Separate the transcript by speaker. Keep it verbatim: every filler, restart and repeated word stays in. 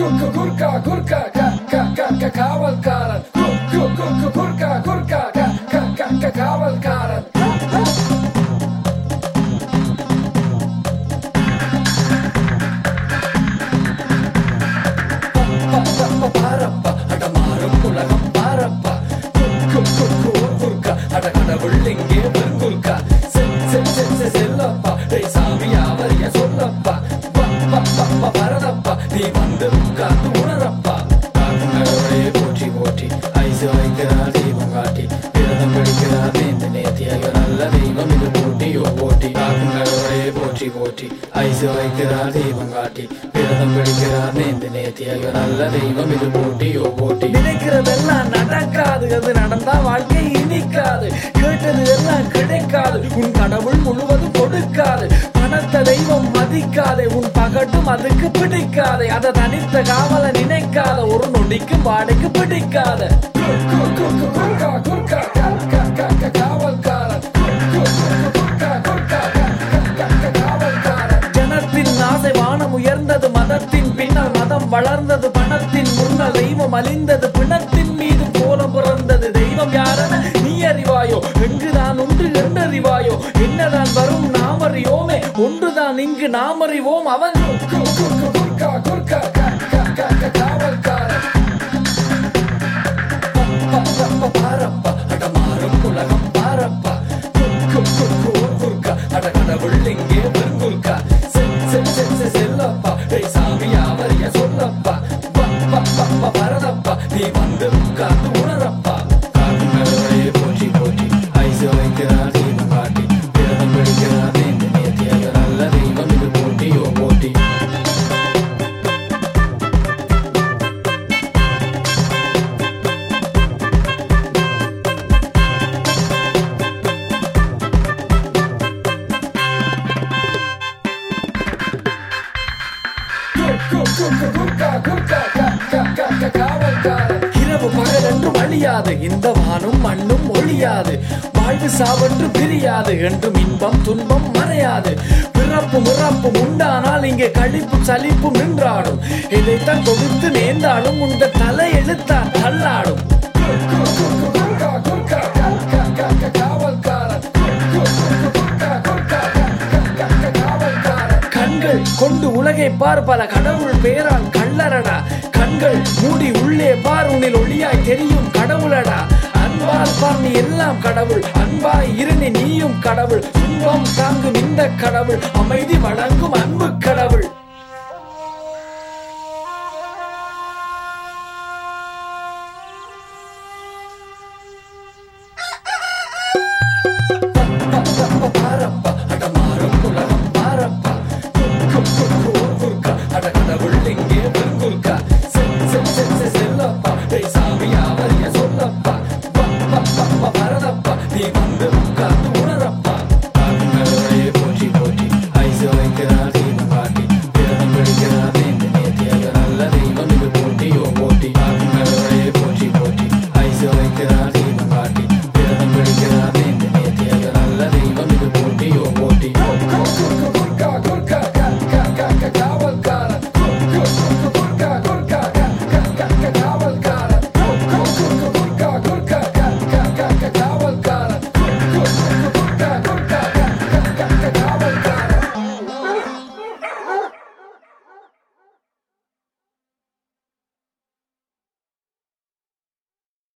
Speaker 1: குர்கா குர்கா காவல்காரன் குர்கா குர்கா காவல்காரன் பாரப்பா அடமாறும் உலகம் பாரப்பா குர்கா அட கடவுள் இங்கே குர்கா செல்லப்பா சாமி அவரைய சொல்லப்பா வரதப்பா நீ வந்து உட்கார்ந்து உணரப்பா போற்றி போற்றி ஐசு வைக்கிறார் தெய்வம் காட்டி விரதம் பிடிக்கிறார் நேர்ந்து நேர்த்தியாக நல்ல தெய்வம் இது போட்டியோ போட்டி காக்குங்களோடைய போற்றி போற்றி ஐசு வைக்கிறார் தெய்வம் காட்டி விரதம் பிடிக்கிறார் நேர்ந்து நேர்த்தியாக நல்ல தெய்வம் இது போட்டியோ போட்டி நினைக்கிறதெல்லாம் நடக்காது அது நடந்தா வாழ்க்கை இனிக்காது கேட்டது எல்லாம் கிடைக்காது உன் கடவுள் முழுவதும் கொடுக்காது பணத்த தெய்வம் மதிக்காதே உன் பகட்டும் அதுக்கு பிடிக்காதே அதை தனித்த காவல நினைக்காத ஒரு நொடிக்கு வாடைக்கு பிடிக்காத ஜனத்தின் ஆசை வானம் உயர்ந்தது மதத்தின் பின்னால் மதம் வளர்ந்தது பணத்தின் முன்னால் தெய்வம் அழிந்தது பிணத்தின் மீது கோலம் பிறந்தது தெய்வம் யாரென நீ அறிவாயோ எங்குதான் ஒன்று என்றறிவாயோ என்னதான் வரும் நாம் அறியோமே ஒன்றுதான் இங்கு நாம் அறிவோம் அவன் காவல்காரன் பாரப்பா அடமாறும் உலகம் பாரப்பா குர்கா அட கடவுள் இங்கே குர்கா செல்லப்பா சாமி அவரைய சொல்லப்பா வரதப்பா நீ வந்து உட்கார்ந்து உணரப்பா காக்குங்களோடைய போற்றி போற்றி ஐசு வைக்கிறார் தெய்வம் காட்டி விரதம் பிடிக்கிறார் நேர்ந்து நேர்த்தியாக நல்ல தெய்வம் இது போட்டியோ போட்டி இரவு பகல் என்றும் அழியாது இந்த வானும் மண்ணும் ஒழியாது வாழ்வு சாவென்று பிரியாது என்றும் இன்பம் துன்பம் மறையாது பிறப்பும் இறப்பும் உண்டானால் இங்கே கழிப்பும் சலிப்பும் நின்றாடும் இதைத்தான் கொடுத்து நேர்ந்தாலும் உங்க தலை எழுத்தான் தள்ளாடும் கண்கள் கொண்டு உலகை பார் பல கடவுள் பேரால் கள்ளரடா கண்கள் மூடி உள்ளே பார் உன்னில் ஒளியாய் தெரியும் கடவுளடா அன்பால் பார் நீ எல்லாம் கடவுள் அன்பாய் இருந்து நீயும் கடவுள் துன்பம் தாங்கும் இந்த கடவுள் அமைதி வழங்கும் அன்பு கடவுள்